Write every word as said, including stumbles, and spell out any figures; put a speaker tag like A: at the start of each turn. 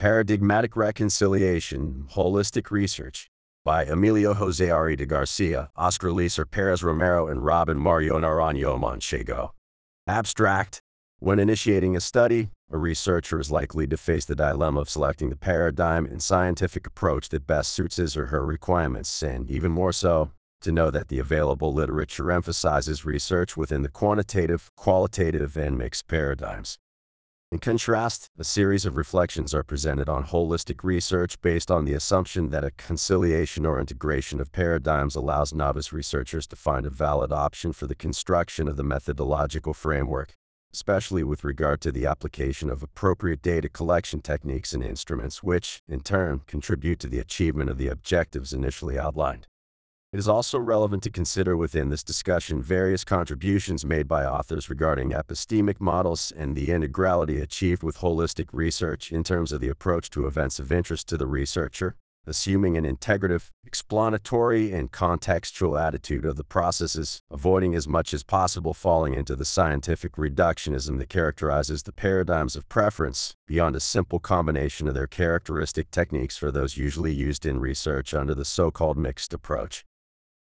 A: Paradigmatic Reconciliation, Holistic Research by Emilio Jose Ari de Garcia, Oscar Leeser Perez Romero, and Robin Mario Naranjo Manchego. Abstract. When initiating a study, a researcher is likely to face the dilemma of selecting the paradigm and scientific approach that best suits his or her requirements, and even more so, to know that the available literature emphasizes research within the quantitative, qualitative, and mixed paradigms. In contrast, a series of reflections are presented on holistic research based on the assumption that a conciliation or integration of paradigms allows novice researchers to find a valid option for the construction of the methodological framework, especially with regard to the application of appropriate data collection techniques and instruments which, in turn, contribute to the achievement of the objectives initially outlined. It is also relevant to consider within this discussion various contributions made by authors regarding epistemic models and the integrality achieved with holistic research in terms of the approach to events of interest to the researcher, assuming an integrative, explanatory, and contextual attitude of the processes, avoiding as much as possible falling into the scientific reductionism that characterizes the paradigms of preference, beyond a simple combination of their characteristic techniques for those usually used in research under the so-called mixed approach.